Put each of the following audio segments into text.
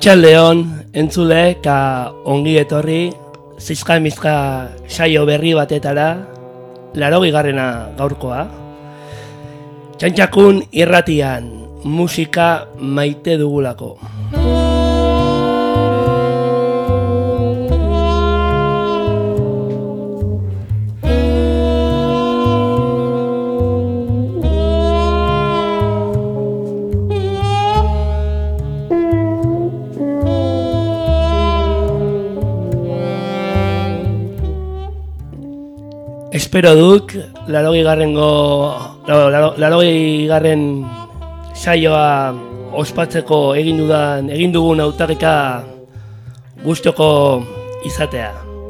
Arratsaldeon entzule eta ongi etorri zizka-mizka saio berri batetara, 80. gaurkoa. Txantxakun irratian, musika maite dugulako. Espero duk, 80. saioa ospatzeko egin dugun hautaketa gustoko izatea.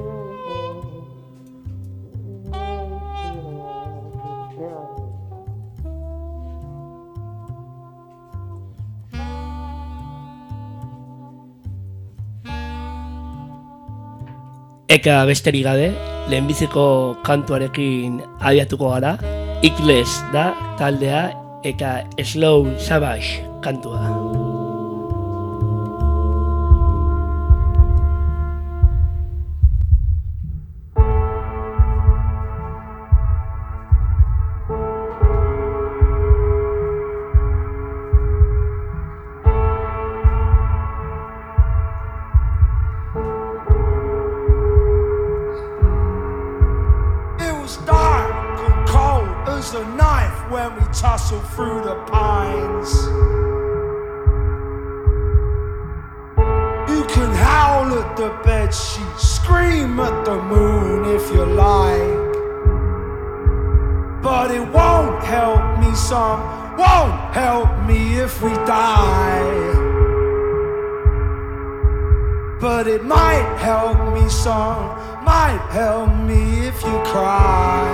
Eka besterik gabe, lehenbiziko kantuarekin abiatuko gara. Ikles da taldea eta Slow Savage kantua. Tussle through the pines. You can howl at the bedsheet, scream at the moon if you like, but it won't help me some, won't help me if we die. But it might help me some, might help me if you cry.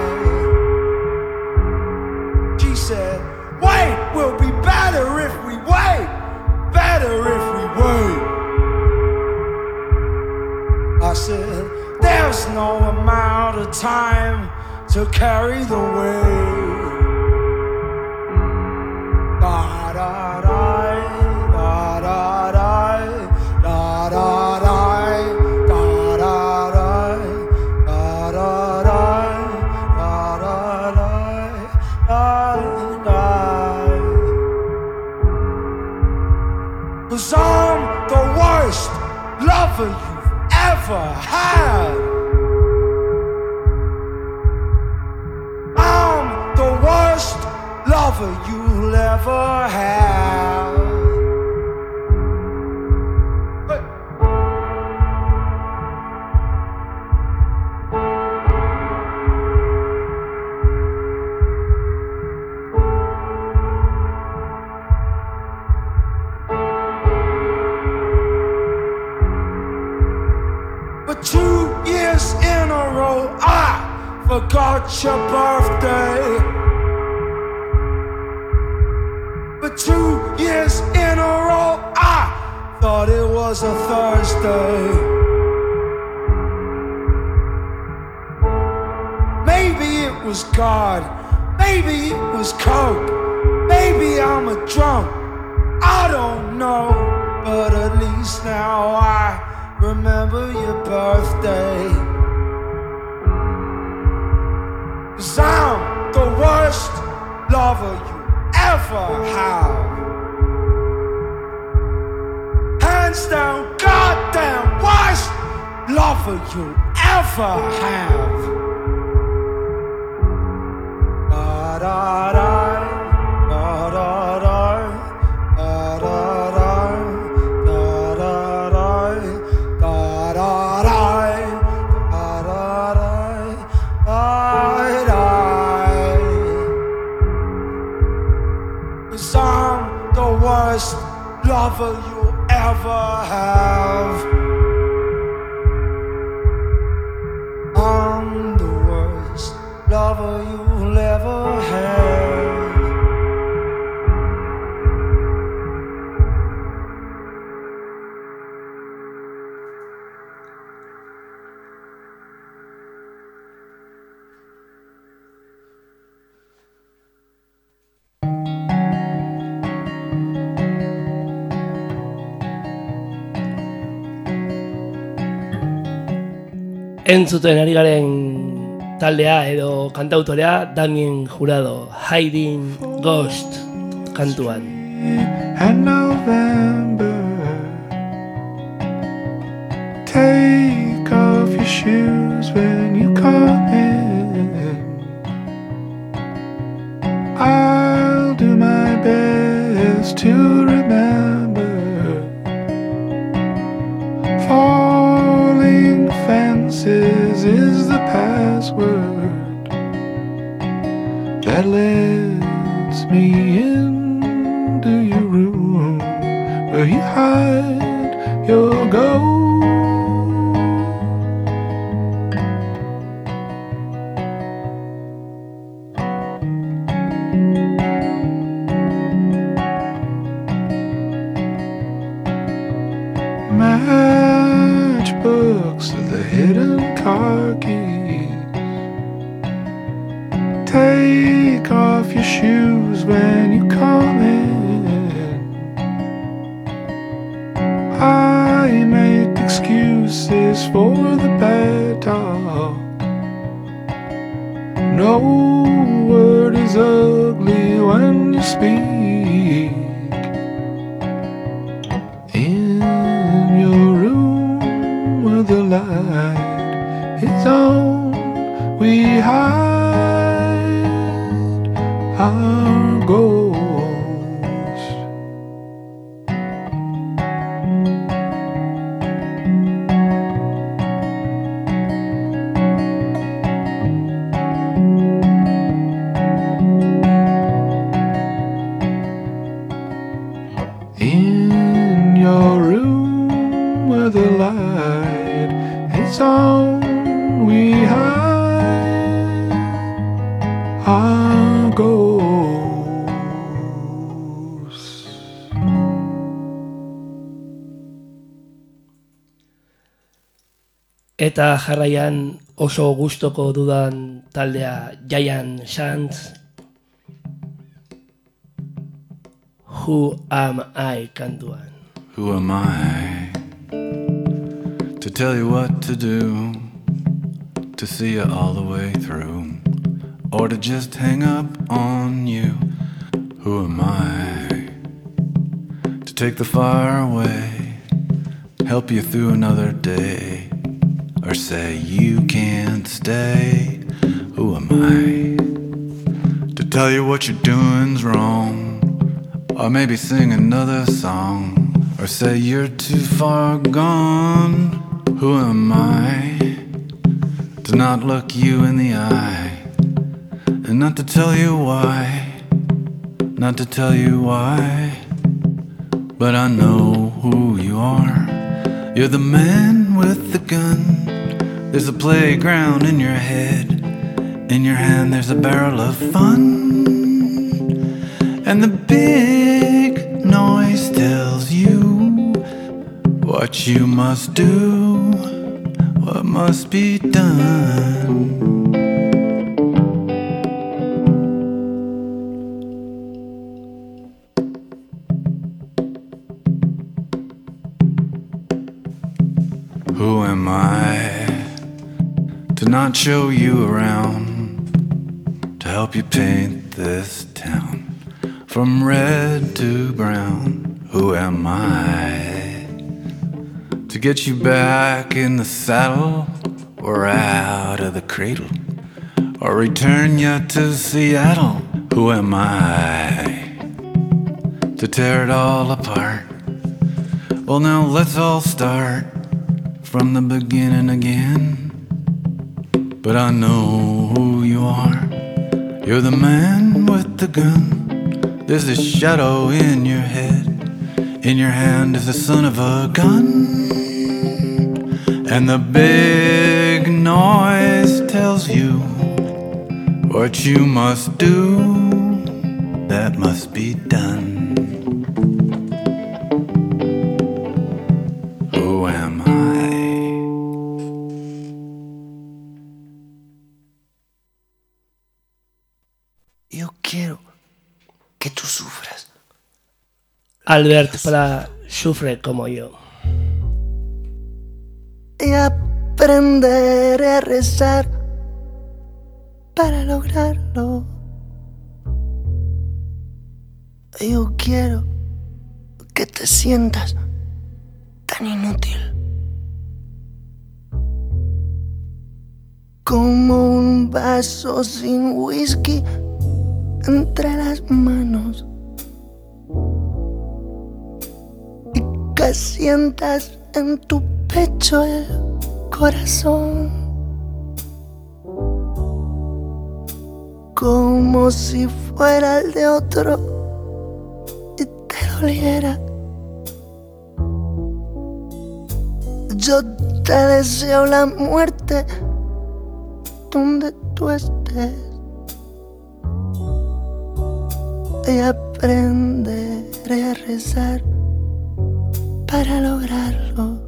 She said, wait, we'll be better if we wait, better if we wait. I said, there's no amount of time to carry the weight. Da da da da da da da da da. Cause I'm the worst lover you've ever had. I'm the worst lover you'll ever have. But 2 years in a row, I forgot your birthday. But 2 years in a row, I thought it was a Thursday. Maybe it was God, maybe it was Coke, maybe I'm a drunk, I don't know. But at least now I remember your birthday. Cause I'm the worst lover you ever have. Hands down, goddamn worst lover you ever have. Da da da da da da. Cause I'm the worst lover you'll ever have. I'm Entzuten ari garen taldea edo kantautorea Damien Jurado, Hiding Ghost kantuan. And November, take off your shoes when you come in. I'll do my best to remember. Falling fences is the password that lets me into your room where you hide your ghost. Matchbooks are the hidden car keys. Take off your shoes when you come in. I make excuses for the bad talk. No word is ugly when you speak. In your room where the light is on, we hide our ghosts. In your room where the light is on, we hide our ghosts. Eta jarraian oso gustoko dudan taldea Giant Sands, Who Am I kantuan. Who am I to tell you what to do, to see you all the way through, or to just hang up on you? Who am I to take the fire away, help you through another day, or say you can't stay? Who am I to tell you what you're doing's wrong, or maybe sing another song, or say you're too far gone? Who am I to not look you in the eye, and not to tell you why, not to tell you why? But I know who you are. You're the man with the gun. There's a playground in your head, in your hand there's a barrel of fun, and the big noise tells you what you must do, what must be done. Who am I to not show you around, to help you paint this town from red to brown? Who am I to get you back in the saddle, or out of the cradle, or return you to Seattle? Who am I to tear it all apart? Well, now let's all start from the beginning again. But I know who you are. You're the man with the gun. There's a shadow in your head, in your hand is the son of a gun, and the big noise tells you what you must do, that must be done. Who am I? Yo quiero que tú sufras. Albert Pla sufre como yo. Ella aprenderé a rezar para lograrlo. Yo quiero que te sientas tan inútil como un vaso sin whisky entre las manos, y que sientas en tu pecho el corazón como si fuera el de otro y te doliera. Yo te deseo la muerte donde tú estés, y aprenderé a rezar para lograrlo.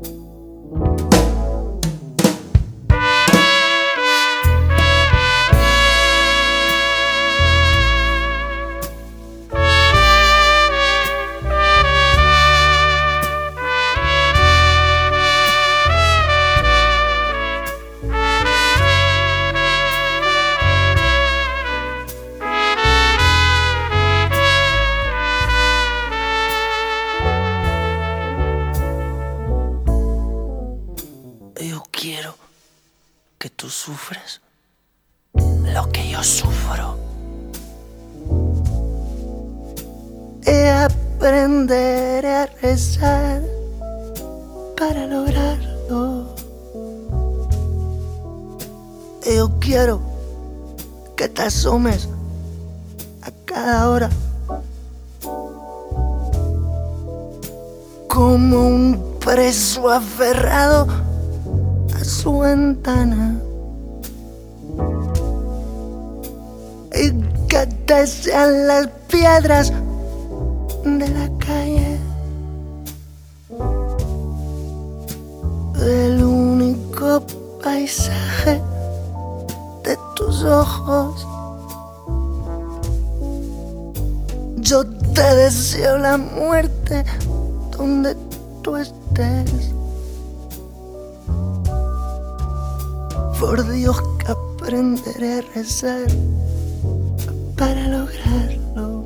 Yo quiero que tú sufras lo que yo sufro, y aprenderé a rezar para lograrlo. Yo quiero que te asomes a cada hora como un preso aferrado a su ventana, y que te sean las piedras de la calle el único paisaje de tus ojos. Yo te deseo la muerte donde tú estés. Por Dios que aprenderé a rezar para lograrlo.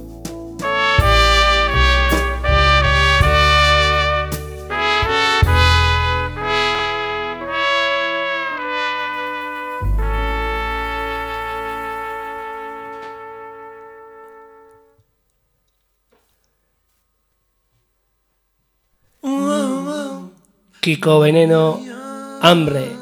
Kiko Veneno, Hambre.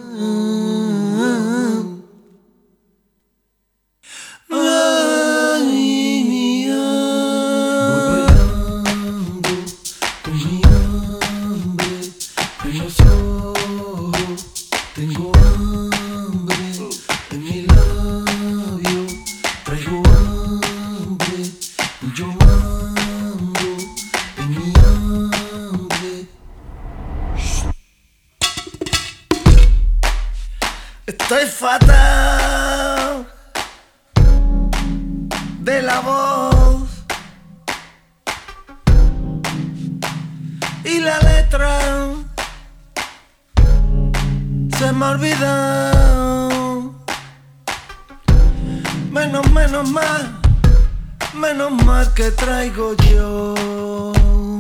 Tengo hambre en mi labio, traigo hambre, yo mando en mi hambre. Estoy fatal de la voz y la letra. Se me ha olvidado. Menos mal que traigo yo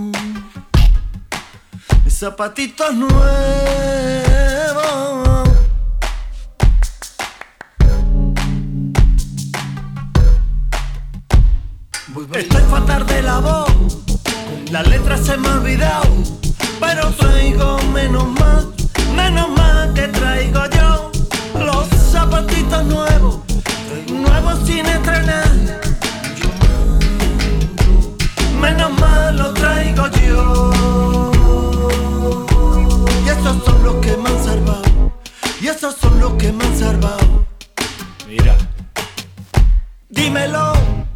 mis zapatitos nuevos. Estoy fatal de la voz, la letra se me ha olvidado, pero traigo menos mal que traigo yo los zapatitos nuevos, nuevos sin estrenar. Menos mal los traigo yo. Y esos son los que me han salvado. Y esos son los que me han salvado. Mira. Dímelo,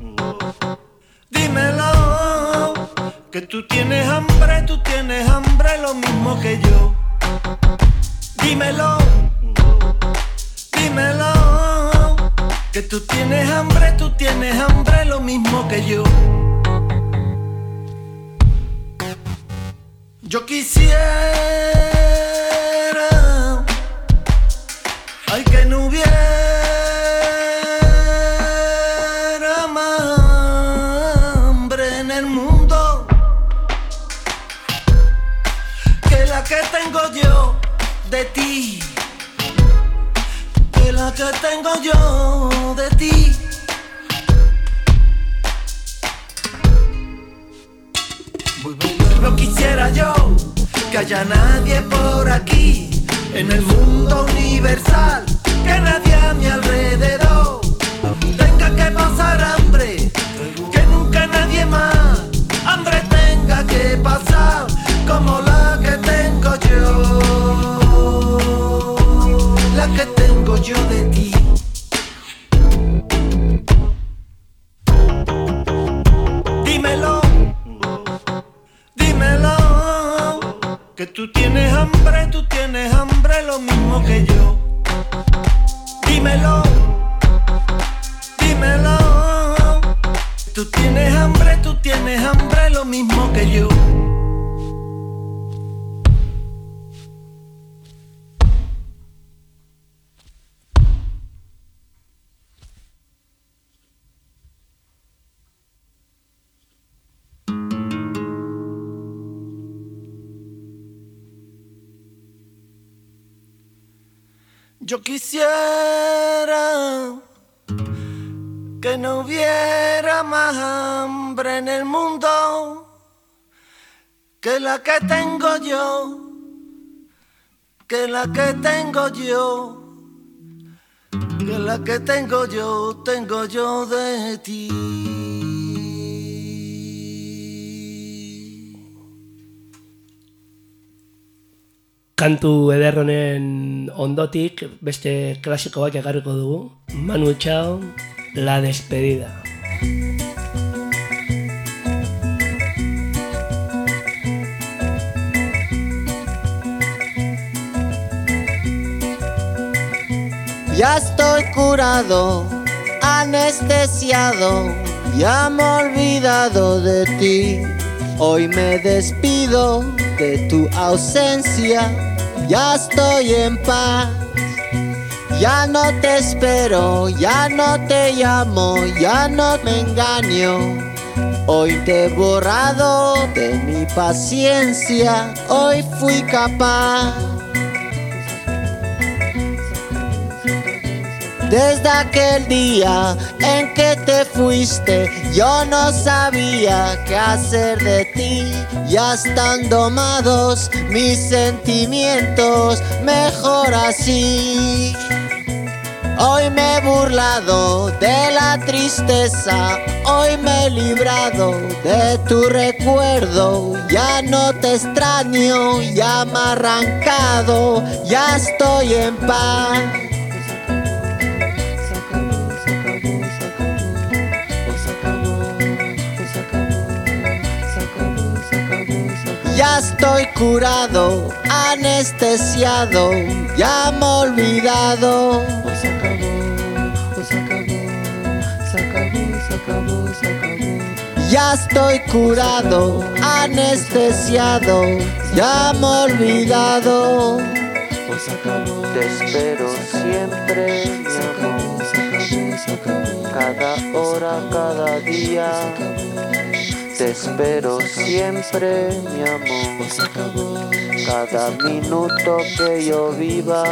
que tú tienes hambre lo mismo que yo. Dímelo, que tú tienes hambre lo mismo que yo. Yo quisiera de ti que la que tengo yo de ti. No quisiera yo que haya nadie por aquí en el mundo universal, que nadie a mi alrededor tenga que pasar hambre, que nunca nadie más hambre tenga que pasar como la que tengo yo, la que tengo yo de ti. Dímelo, dímelo, que tú tienes hambre lo mismo que yo. Dímelo, dímelo, tú tienes hambre lo mismo que yo. Yo quisiera que no hubiera más hambre en el mundo que la que tengo yo, que la que tengo yo, que la que tengo yo de ti. Kantu eder honen ondotik beste klasiko bat ekarriko dugu. Manu Chao, La Despedida. Ya estoy curado, anestesiado, ya me he olvidado de ti. Hoy me despido de tu ausencia, ya estoy en paz. Ya no te espero, ya no te llamo, ya no me engaño. Hoy te he borrado de mi paciencia, hoy fui capaz. Desde aquel día en que te fuiste, yo no sabía qué hacer de ti. Ya están domados mis sentimientos, mejor así. Hoy me he burlado de la tristeza, hoy me he librado de tu recuerdo. Ya no te extraño, ya me he arrancado, ya estoy en paz. Ya estoy curado, anestesiado, ya me he olvidado. Ya estoy curado, anestesiado, ya me he olvidado. Te espero siempre, mi amor, cada hora, cada día. Te espero siempre, mi amor, cada minuto que yo viva.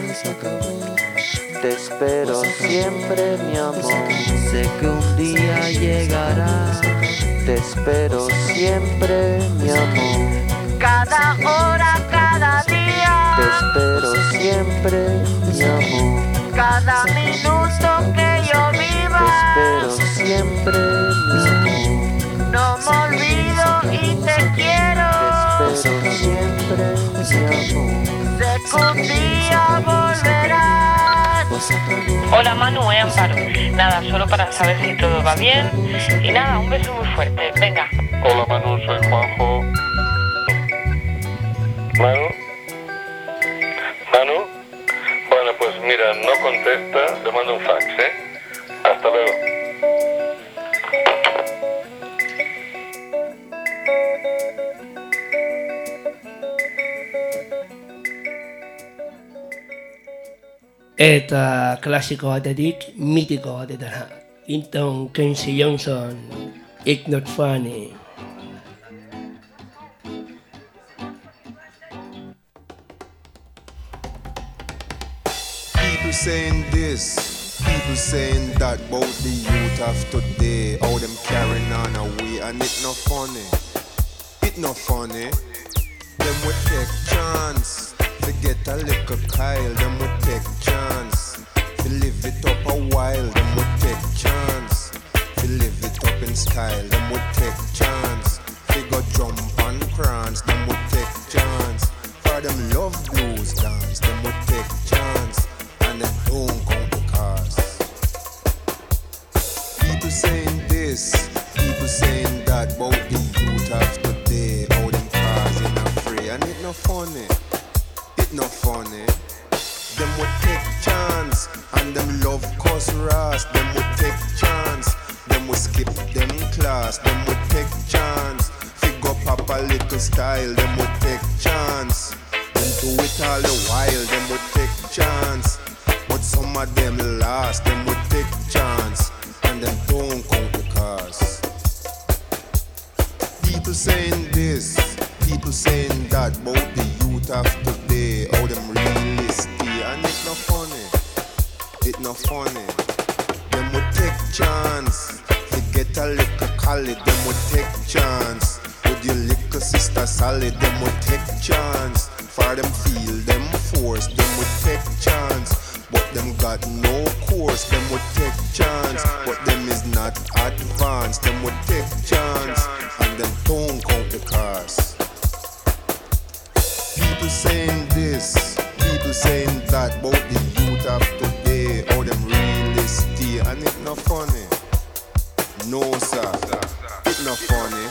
Te espero siempre, mi amor, sé que un día llegará. Te espero siempre, mi amor, cada hora, cada día. Te espero siempre, mi amor, cada minuto que yo viva. Te espero siempre, mi amor, no me olvido y te quiero. Te espero siempre, mi amor, sé que un día volverás. Hola Manu, Amparo. Nada, solo para saber si todo va bien. Y nada, un beso muy fuerte. Venga. Hola Manu, soy Juanjo. Manu. Manu. Bueno, pues mira, no contesta, le mando un fax, ¿eh? Hasta luego. Eta klasiko batetik mitiko batetara. Wynton Quincy Johnson, It's Not Funny. People saying this, people saying that about the youth of today, how them carrying on away, and it no funny. It no funny. Them would take chance to get a little Kyle. Them would take chance to live it up a while. Them would take chance to live it up in style. Them would take chance to go jump and prance. Them would take chance for them love blues dance. Them would take chance and them don't count the cost. People saying this, people saying that about the youth of today, how them causing a fray, and it no funny, it no funny. Them would take chance and them love cuss ras. Them would take chance, them would skip them class. Them would take chance, figure up a little style. Them would take chance, them do it all the while. Them would take chance, but some of them last. Them would take chance and them don't count the cost. People saying this, people saying that about the youth of today, how them realistic, and it no funny, it no funny. Them would take chance to get a little college. Them would take chance with your little sister solid. Them would take chance for them feel them force. Them would take chance, but them got no course. Them would take chance, but them is not advanced. Them would take chance and them don't count the cost. People saying this, people saying that about the youth of today, how them realistic, and it no funny. No sir, it no funny.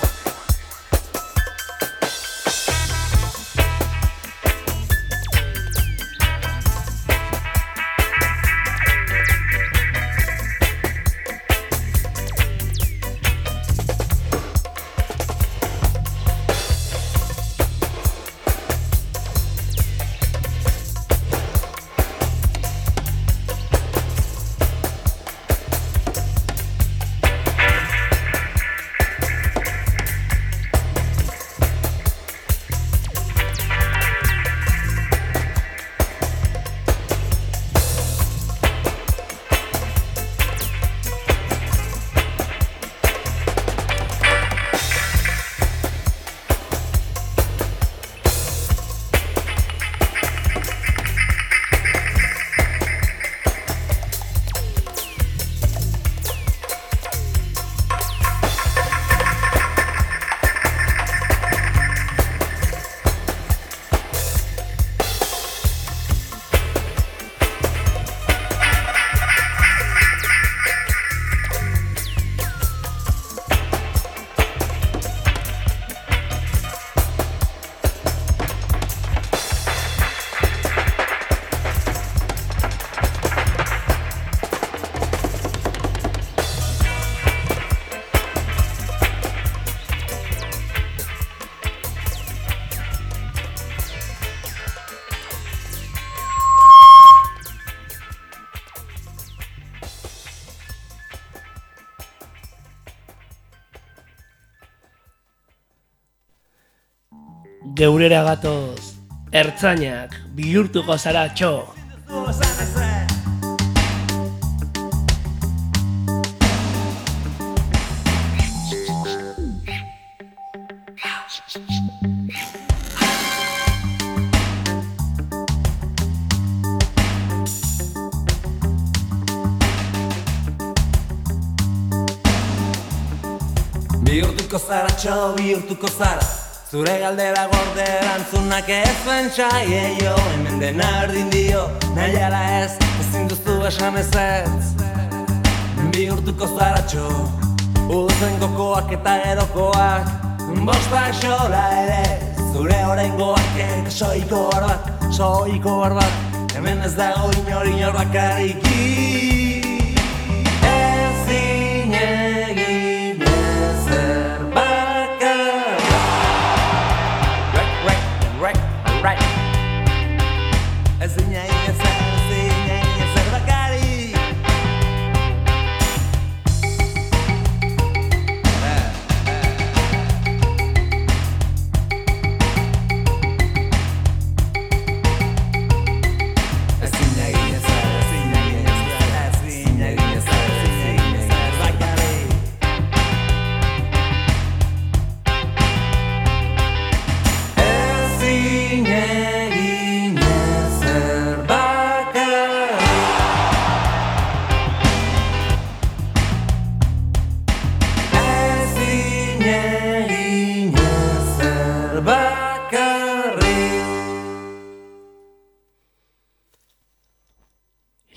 Geurera gatoz, ertzainak bihurtuko zara txo. Bihurtuko zara txo, bihurtuko zara. Zure galdera gorde erantzunak ez bentsaie jo. Hemen dena erdin dio, nahi ala ez, ezin duzu esan ezetz. Bihurtuko zara txo, uzen gokoak eta gerokoak, bostak xola ere, zure oraingoak soiko barbat, hemen ez dago inor bakariki.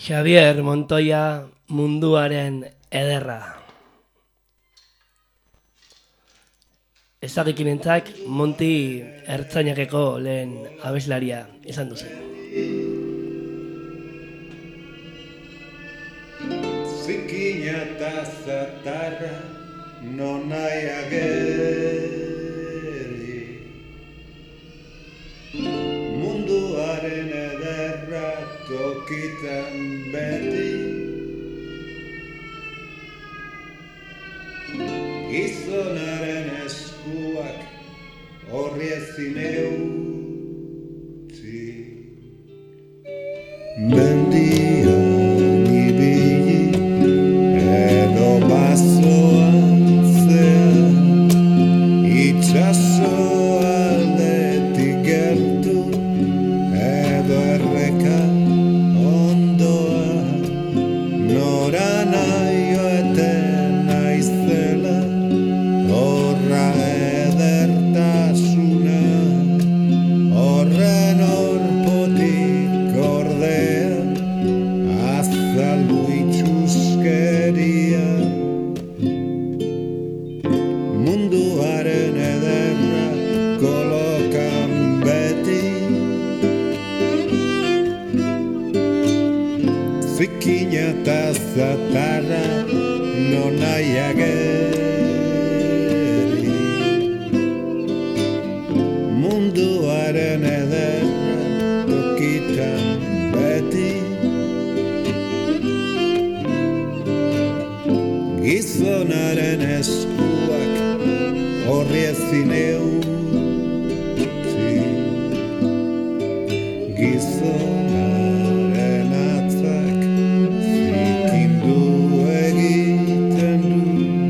Xavier Montoya, munduaren ederra. Ezagikinentzak Monti ertzainakeko lehen abeslaria izan duzu. Zikina eta zatarra non nahi ageri, munduaren ederra tokitan beti, gizonaren eskuak horri ezin eutzi. Mendian ibili edo basoan zean, itxaso aldetik gertu edo erreka ondoa, nora nahi joeten naizela horra edertasuna, horren orpotik ordea azaldu itxuskeria. Munduaren ederra kolokan beti, zikina eta zatarra non nahi ageri, munduaren ederra tokitan beti, gizonaren eskuak horri ezin eutzi. Gizonaren atzak zikindu egiten du,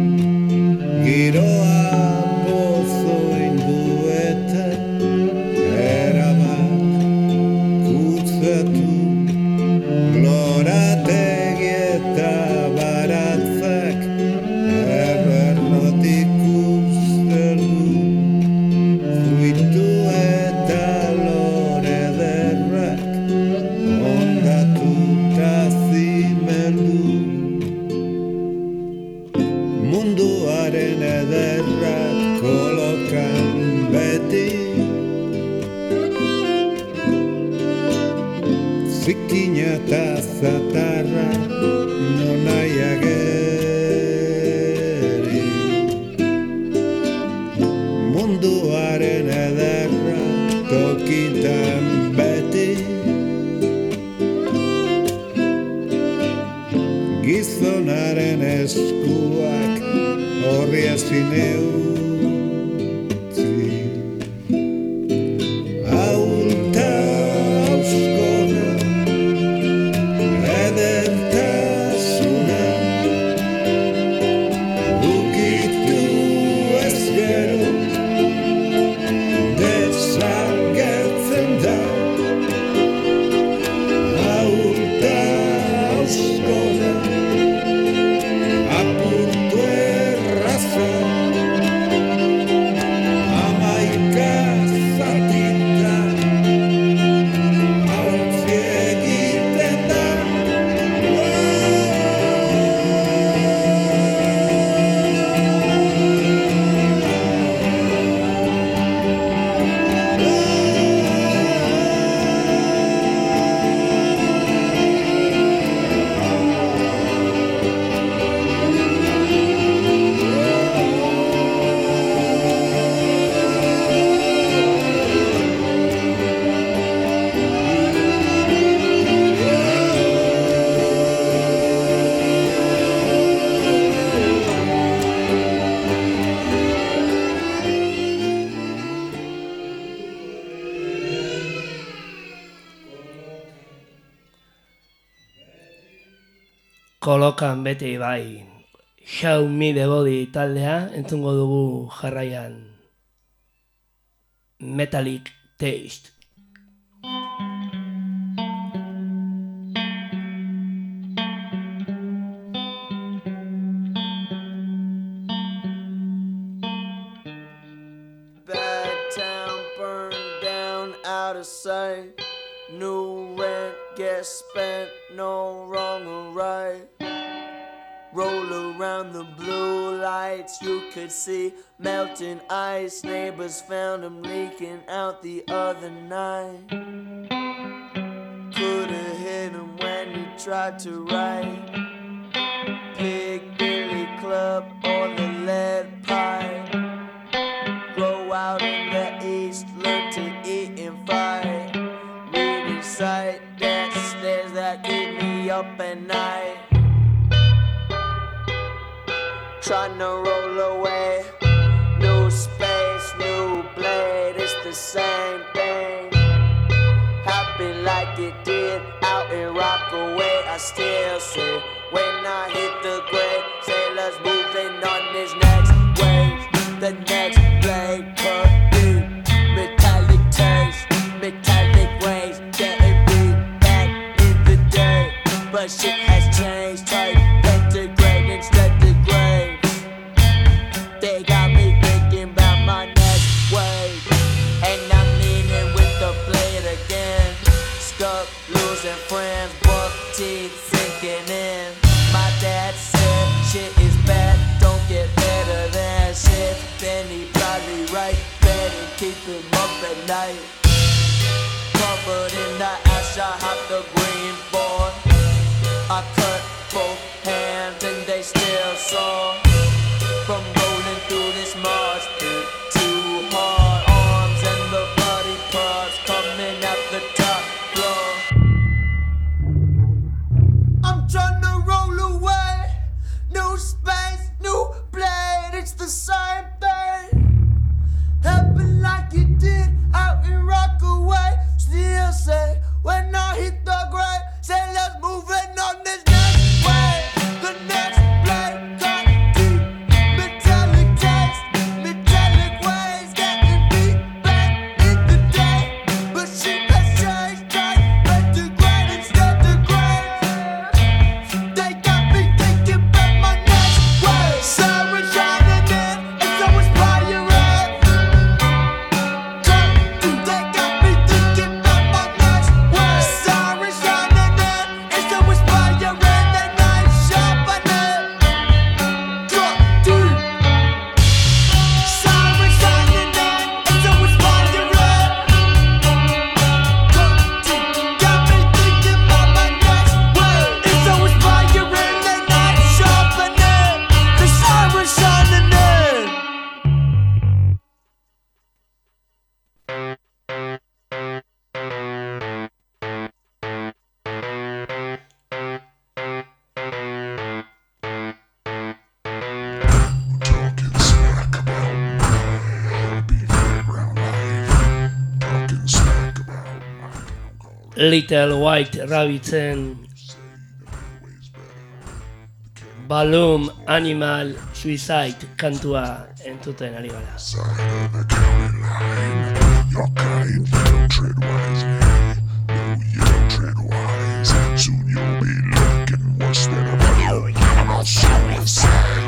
giroa pozoindu eta erabat kutzatu, lorategi eta baratzak eberrotik usteldu, fruitu eta lore ederrak ondatuta zimeldu. Munduaren ederra kolokan beti, zikina eta zatarra non nahi ageri, munduaren ederra tokitan beti, gizonaren eskuak horri ezin eutzi. Ahulta auskora edertasuna, ukitu ezkero desagertzen da. Ahulta auskora apurtu erraza, amaika zatita hautzi egiten da. Kolokan beti bai, Show Me The Body taldea entzungo dugu jarraian. Metallic Taste. Bad town burned down out of sight. New rent gets spent, no wrong or right. Roll around the blue lights, you could see melting ice. Neighbors found him leaking out the other night. Could've hit him when he tried to write. Pig Billy Club or the lead pipe. Grow out in the east, learn to eat and fight. Reading sight that snares that keep me up at night. Trying to roll away. New space, new blade, it's the same thing. Happy like it did out in Rockaway. I still say when I hit the grave, sailors moving on this next wave. The next blade per beat, metallic taste, metallic waves, getting beat back in the day. But shit has changed, type pentagrade instead of grave. They got me thinking about my next wave, and I'm leaning with the blade again. Scup losing friends, buck teeth sinking in. My dad said shit is bad, don't get better than shit. Then he probably right, better keep him up at night. Covered in the ash, I hopped the green board. I cut both hands and they still sore. From rolling through this marsh pit, too hard arms and the bloody parts coming out the top floor. I'm trying to roll away. New space, new blade, it's the same thing. Happened like it did out in Rockaway. Still say when I hit the grave, say let's move it on this next wave. The next blade cut deep, metallic taste, metallic waves, getting beat back in the day. But shit has changed, tight, pentagrade instead of grave. They got me thinking about my next wave. Siren shining in, it's so inspiring. They got me thinking about my next wave. Siren shining in, it's so inspiring. They night sharpening. Drop deep. Siren shining in, it's so inspiring. Got me thinking about my next wave. It's so inspiring. They night sharpening. The siren shining in. Talking smack about my beef around life. Talking smack about my Little White Rabbiten Balloon Animal Suicide kantua entzuten ari gara. side of the county line. Your kind, you don't tread wisely. No, you don't tread wise. Soon you'll be looking worse than a balloon. I'm not suicide.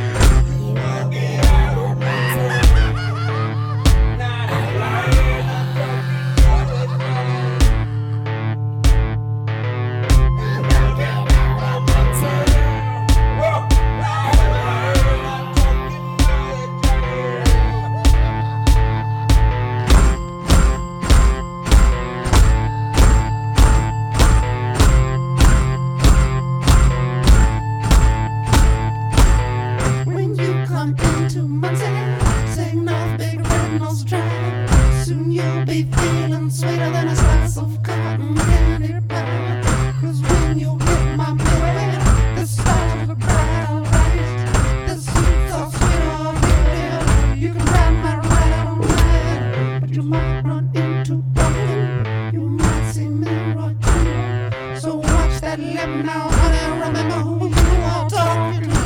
When you come into Muncie, sing off big red nose drive. Soon you'll be feeling sweeter than a slice of cotton candy pie. 'Cause when you hit my baby, the stars of the crowd rise. The sweet so sweet of you, you can ride my ride all night. But you might run into Duncan, you might see me right too. So watch that lip now, honey, remember who you are talking to.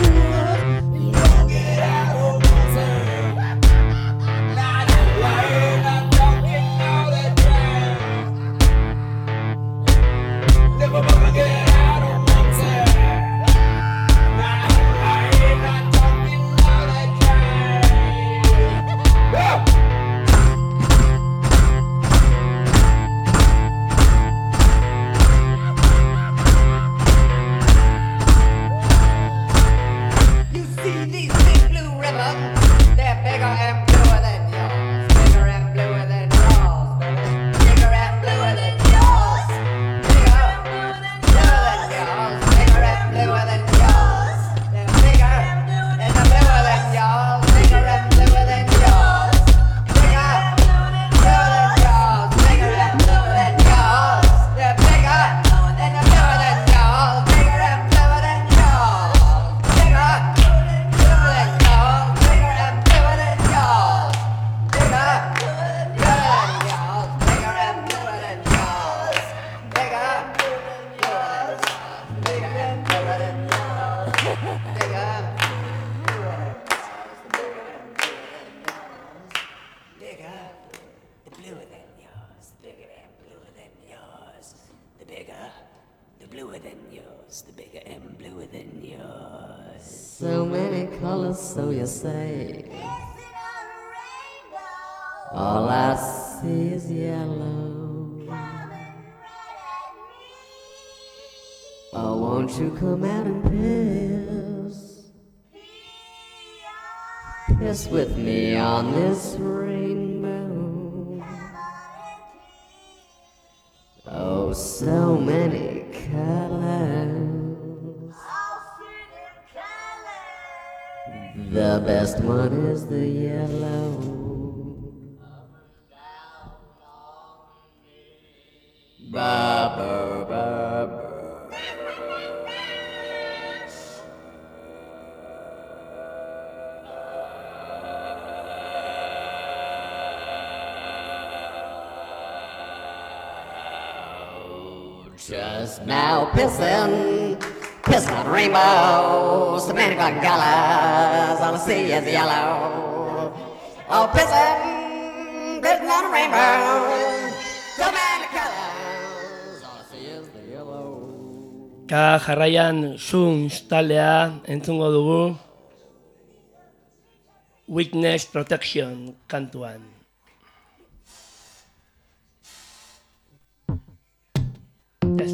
bigger, the bluer than yours, the bigger and bluer than yours. So many colors, so you say. All I see is yellow. Oh, won't you come out and piss with me on this rainbow? Oh, so many colors. The best one is the yellow. Ba ba ba ba. Just now pissing on rainbows, so many fucking colors, all I see is yellow. Oh, pissing on a rainbow, so many colors, all I see is the yellow. Ka jarraian Suns taldea entzungo dugu Witness Protection kantuan. Yes.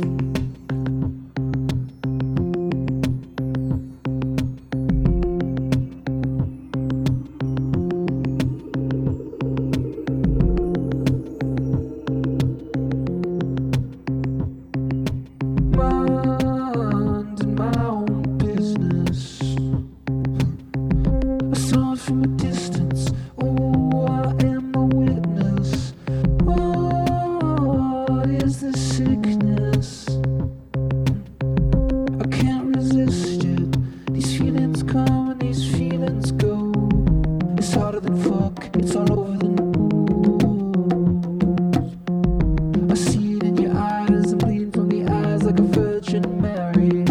Minding my own business. I saw it from a distance. Oh, I am a witness. What is this sickness? I can't resist it. These feelings come and these feelings go. It's harder than fuck. It's all over the news. I see it in your eyes. I'm bleeding from the eyes like a Virgin Mary.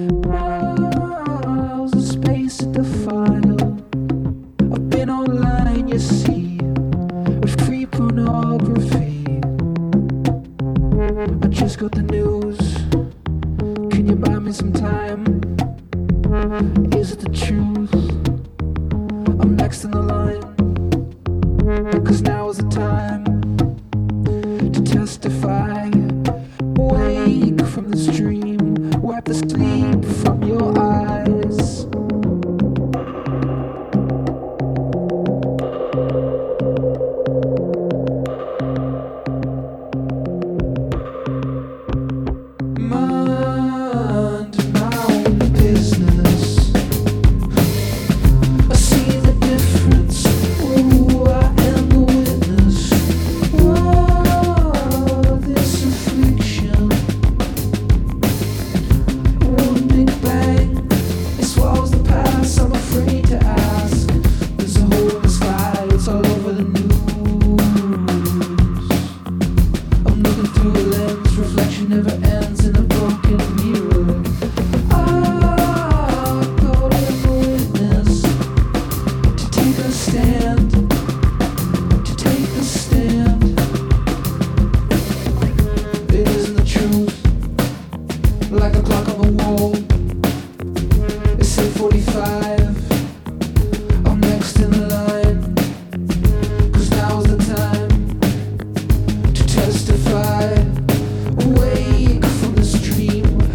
Miles of space to defile. I've been online, you see, with free pornography. I just got the news. Can you buy me some time? Is it the truth? I'm next in the line. 'Cause now is the time to testify. Wake from this dream, wipe the sleep from your eyes. Mind my own business. I see the difference. Oh, I am the witness. Whoa, this affliction. One big bang, it swallows the past. I'm afraid to ask. There's a hole in the sky, it's all over the news. I'm looking through a lens, reflection never ends in a broken mirror. I thought I'm a witness to take a stand, to take a stand. It isn't the truth, like a clock on the wall. It's 8:45. I'm next in the line. 'Cause now's the time to testify. Awake from this dream,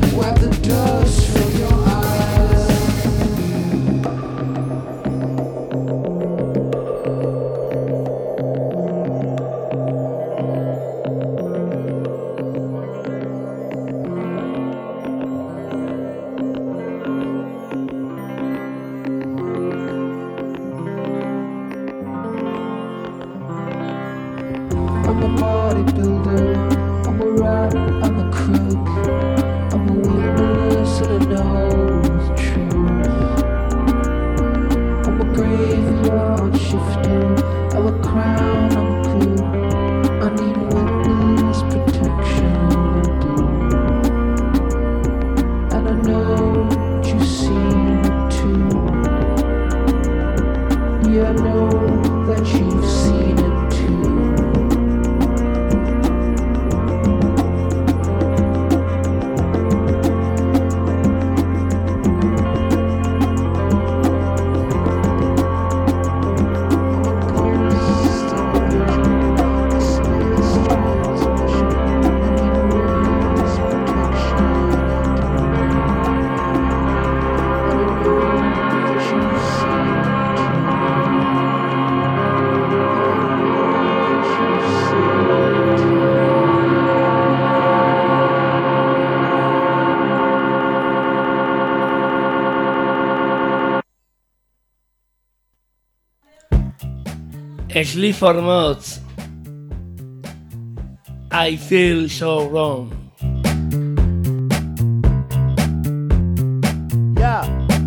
Sleep for Mods. I feel so wrong. Yeah.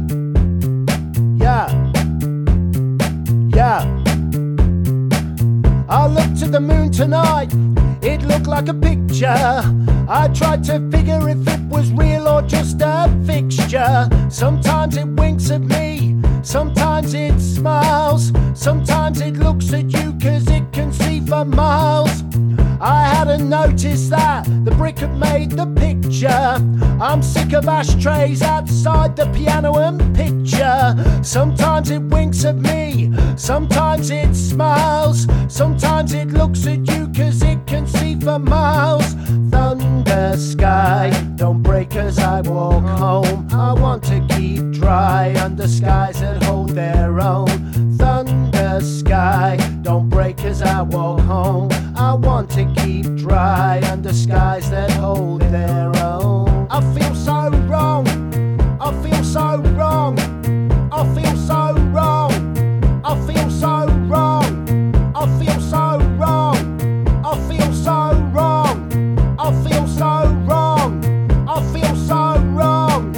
I looked at the moon tonight, it looked like a picture. I tried to figure if it was real or just a fixture. Sometimes it winks at me, sometimes it smiles, sometimes it looks at you cause it can see for miles. I hadn't noticed that the brick had made the picture. I'm sick of ashtrays outside the piano and picture. Sometimes it winks at me, sometimes it smiles, sometimes it looks at you cause it can see for miles. Thunder sky, don't break as I walk home. I want to keep dry under skies that hold their own. Thunder sky, don't break as I walk home. I want to keep dry under skies that hold their own. I feel so wrong, I feel so wrong, I feel so wrong, I feel so wrong, I feel so wrong, I feel so wrong, I feel so wrong, I feel so wrong.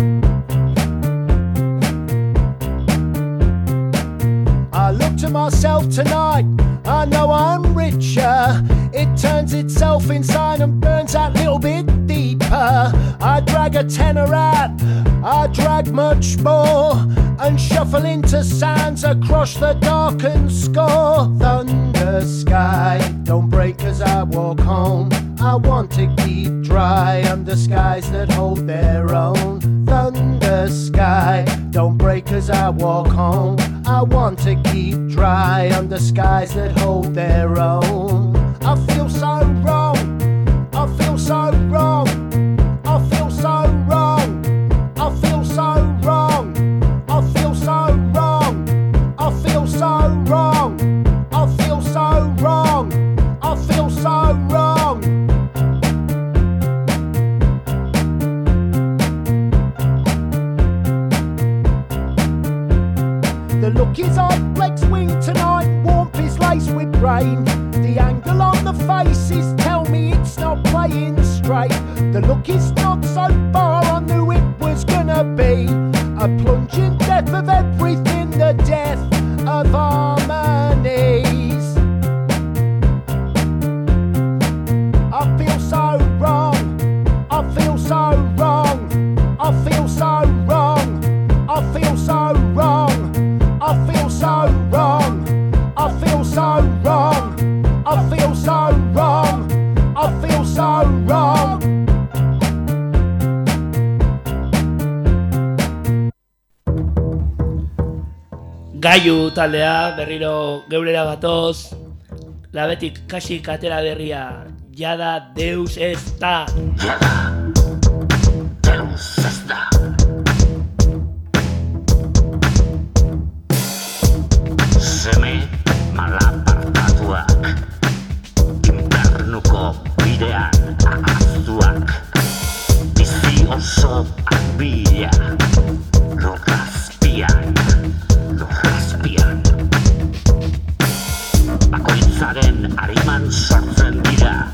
I look to myself tonight, I know I'm richer. It turns itself inside and burns that little bit deeper. I drag a tenor out, I drag much more, and shuffle into sounds across the darkened score. Thunder sky, don't break as I walk home. I want to keep dry under skies that hold their own. Thunder sky, don't break as I walk home. I want to keep dry under skies that hold their own. I feel so wrong, I feel so wrong, I feel so wrong, I feel so wrong, I feel so wrong, I feel so wrong, I feel so wrong, I feel so wrong. The look is on Flex wing tonight, warmth is laced with rain. The angle on the faces tell me it's not playing straight. The look is not so far, I knew it was gonna be a plunging death of everything, the death of harmonies. I feel so wrong, I feel so wrong, I feel so wrong, I feel so wrong, I feel so wrong, I feel so wrong, I feel so wrong, I feel so wrong. Gaiu taldea, berriro geurera gatoz. Labetik kasik atera berria, jada deus ez da. Jada deus ez da. Seme malapartatuak, infernuko bidean ahaztuak, bizi oso arbila, lurrazpian, bakoitzaren ariman sortzen dira,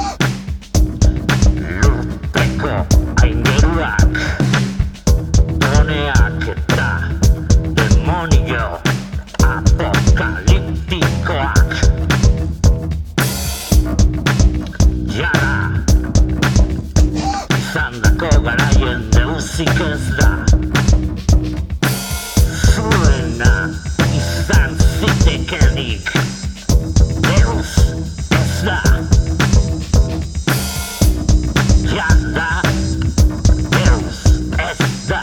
lurpeko aingeruak, droneak eta demonio apokaliptikoak. Jada, izandako garaien deuzik ez da, zuena izan zitekenik, deus ez da. Jada, deus ez da.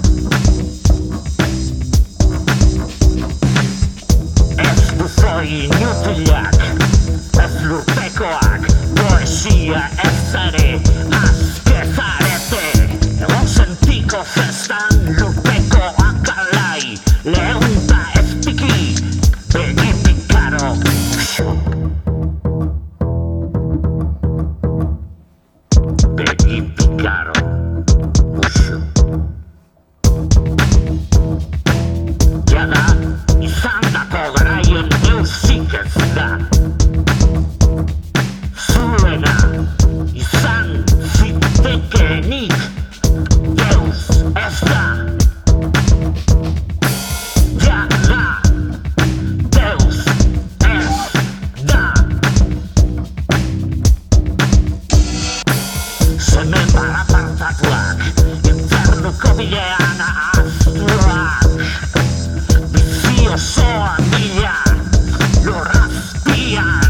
Ez buzoi inutilak, ez lurpekoak, poesia ez ere, azkezarete, egon sentiko festan. Apartatuak infernuko bidean ahaztuak bizi osoan bila lurrazpian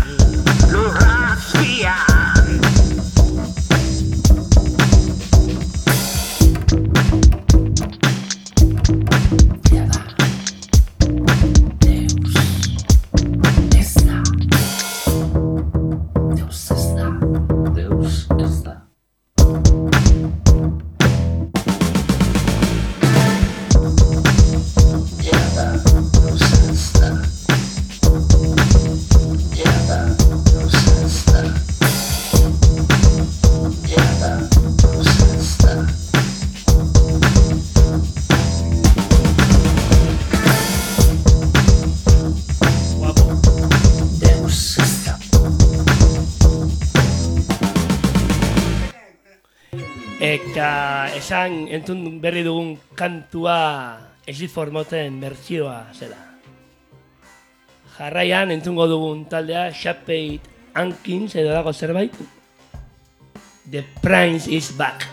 Eta esan entzun berri dugun kantua Exit for Moten bertsioa zela. Jarraian entzungo dugun taldea Shaped Ankins edo dago zerbait. The Prince is back.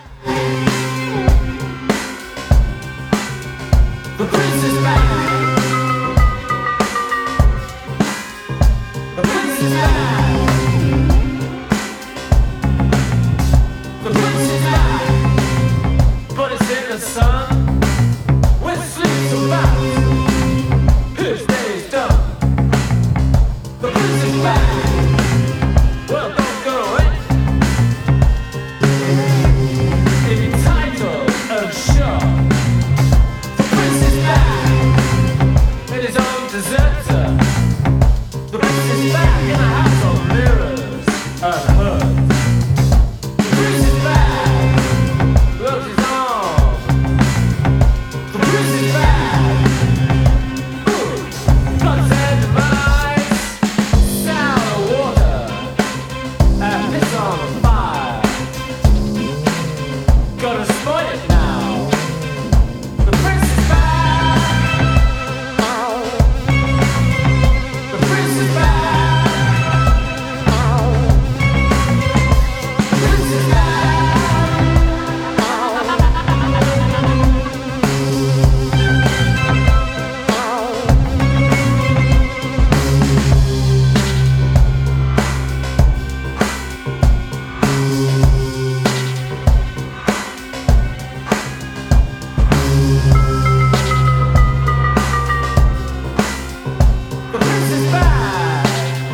The Prince is back. The Prince is back. The Prince is back. But it's in the sun. When sleep's about. His day is done. The Prince is back. Well, don't go away. Entitled and sure. The Prince is back. In his own deserter. The Prince is back in a house of mirrors and hurt. The Prince is back. Loves his arm. The Prince is back. Bloods and demise. Sound of water. And piss on the fire. Gotta spoil it now. The Prince is back. The Prince is back. The Prince is back. The Prince is back.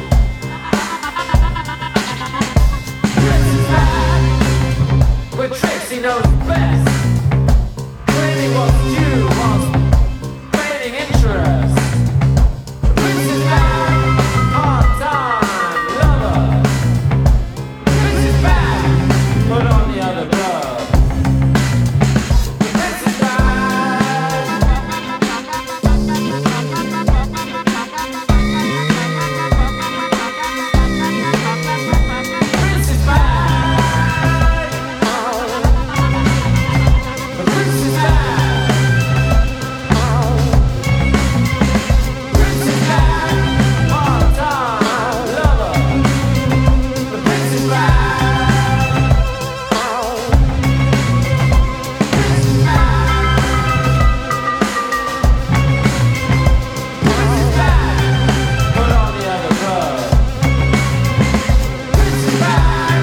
Prince is back. With tricks he knows best. Claiming what's due whilst feigning interest. The Prince is back. Part-time lover. The Prince is back. Put on the other glove. The Prince is back. Prince is back. The Prince is back. Prince is back. Part-time lover. The Prince is back. Prince is back. Prince is back. Put on the other glove. Prince is back.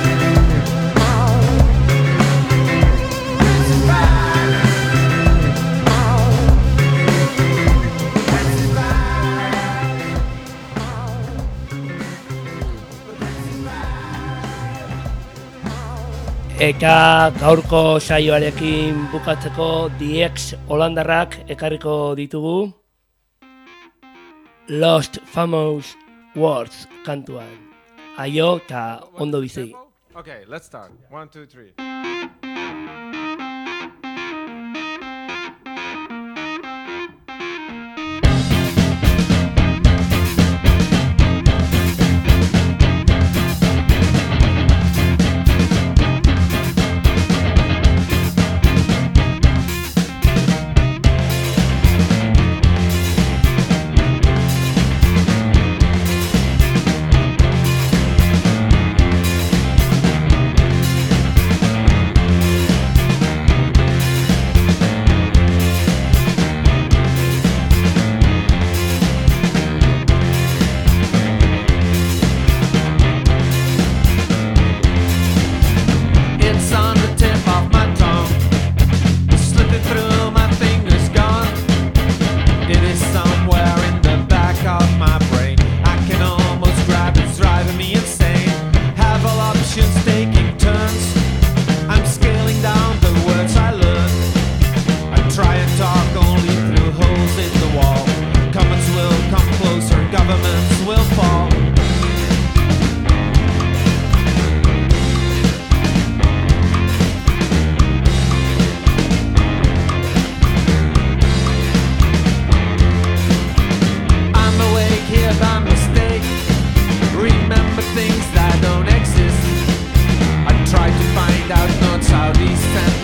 Prince is back. Prince is Eta gaurko saioarekin bukatzeko The X holandarrak ekarriko ditugu Lost Famous Words kantuan. Aio eta ondo bizi. Okay, let's start. 1, 2, 3. East End